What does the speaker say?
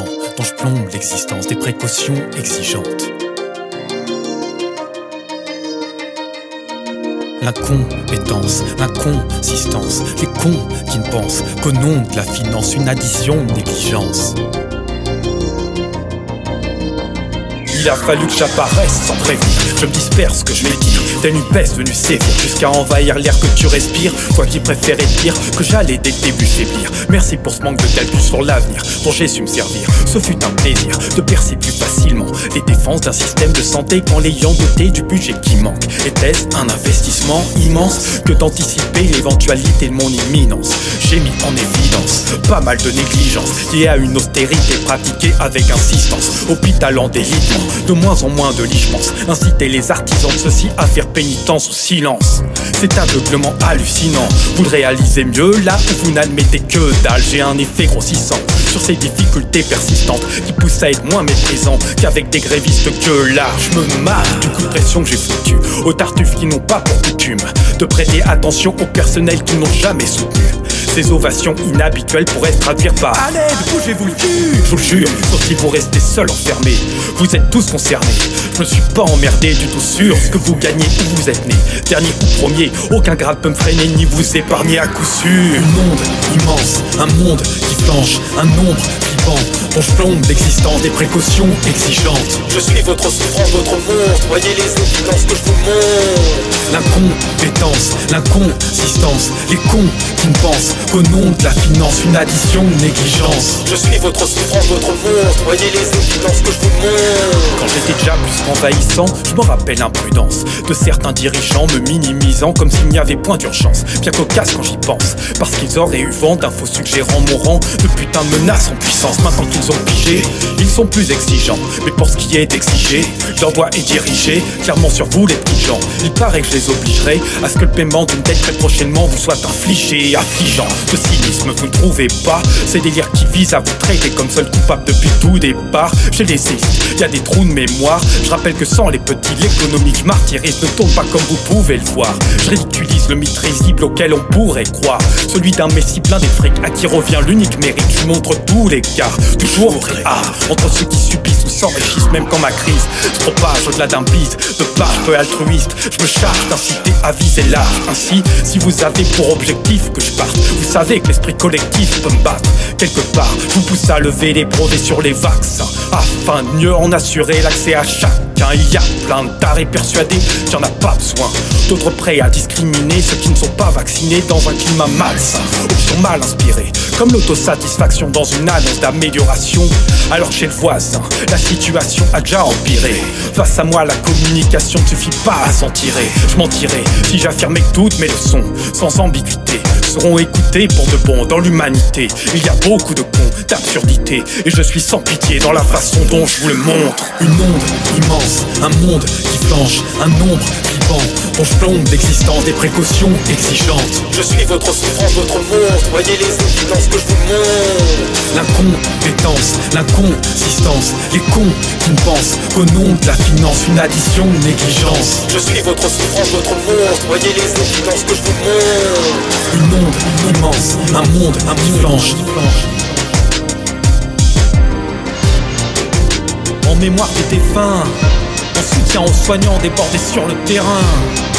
vents dont je plombe l'existence, des précautions exigeantes. L'incompétence, l'inconsistance, les cons qui ne pensent qu'au nom de la finance, une addition de négligence. Il a fallu que j'apparaisse sans prévenir. Je me disperse que je l'ai dit, telle une peste venue sévir jusqu'à envahir l'air que tu respires. Toi qui préférais dire que j'allais dès le début faiblir. Merci pour ce manque de calcul sur l'avenir dont j'ai su me servir. Ce fut un plaisir de percer plus facilement les défenses d'un système de santé qu'en l'ayant doté du budget qui manque. Était-ce un investissement immense que d'anticiper l'éventualité de mon imminence? J'ai mis en évidence pas mal de négligence liée à une austérité pratiquée avec insistance. Hôpital en délitement, de moins en moins de lits, je pense. Inciter les artisans de ceci à faire pénitence au silence. C'est aveuglement hallucinant. Vous le réalisez mieux là où vous n'admettez que dalle. J'ai un effet grossissant sur ces difficultés persistantes qui poussent à être moins méprisant qu'avec des grévistes que là. Je me marre du coup de pression que j'ai foutu aux tartuffes qui n'ont pas pour coutume de prêter attention au personnel qu'ils n'ont jamais soutenu. Ces ovations inhabituelles pourraient se traduire par « Allez, bougez-vous le cul !» Je vous le jure, sauf si vous restez seul enfermé. Vous êtes tous concernés. Je me suis pas emmerdé du tout sur ce que vous gagnez où vous êtes né. Dernier ou premier, aucun grade peut me freiner ni vous épargner à coup sûr. Une onde immense, un monde qui flanche, un nombre flippant dont je plombe l'existence, des précautions exigeantes. Je suis votre souffrance, votre monstre. Voyez les évidences que je vous montre. L'incompétence, l'inconsistance, les cons qui ne pensent qu'au nom de la finance, une addition de négligence. Je suis votre souffrance, votre monstre. Voyez les évidences que je vous montre. Quand j'étais déjà plus qu'envahissant, je me rappelle l'imprudence de certains dirigeants me minimisant comme s'il n'y avait point d'urgence. Bien cocasse quand j'y pense, parce qu'ils auraient eu vent d'infos suggérant mon rang de putain de menaces en puissance. Maintenant qu'ils ont pigé, ils sont plus exigeants. Mais pour ce qui est d'exiger, leur doigt est dirigé clairement sur vous les petits gens. Il paraît que je les obligerai à ce que le paiement d'une dette très prochainement vous soit infligé et affligeant. De cynisme vous ne trouvez pas, ces délires qui visent à vous traiter comme seul coupable depuis tout départ. J'ai les saisi, il y a des trous de mémoire. Je rappelle que sans les petits, l'économie que je martyrise ne tourne pas comme vous pouvez le voir. Je ridiculise le mythe risible auquel on pourrait croire, celui d'un messie blindé de fric à qui revient l'unique mérite. Je montre tous les cas, toujours au tréhard entre ceux qui subissent ou s'enrichissent même quand ma crise se propage au-delà d'un bise de page peu altruiste. Je me charge d'inciter à viser large. Ainsi, si vous avez pour objectif que je parte, vous savez que l'esprit collectif peut me battre. Quelque part, je vous pousse à lever les brevets sur les vaccins afin de mieux en assurer l'accès à chacun. Il y a plein de tarés persuadés qu'il n'y en a pas besoin, d'autres prêts à discriminer ceux qui ne sont pas vaccinés dans un climat malsain. Option mal inspirée, comme l'autosatisfaction dans une annonce d'amélioration, alors chez le voisin, la situation a déjà empiré. Face à moi, la communication ne suffit pas à s'en tirer. Je mentirais si j'affirmais que toutes mes leçons, sans ambiguïté, seront écoutées pour de bon dans l'humanité. Il y a beaucoup de cons, d'absurdités, et je suis sans pitié dans la façon dont je vous le montre. Une onde immense, un monde qui flanche, un nombre flippant dont je plombe l'existence, des précautions exigeantes. Je suis votre souffrance, votre monstre. Voyez les évidences que je vous montre. L'incompétence, l'inconsistance, les cons qui ne pensent qu'au nom de la finance, une addition de négligence. Je suis votre souffrance, votre monstre. Voyez les évidences que je vous montre. Une onde immense, un monde qui flanche. En mémoire des défunts, en soutien aux soignants débordés sur le terrain.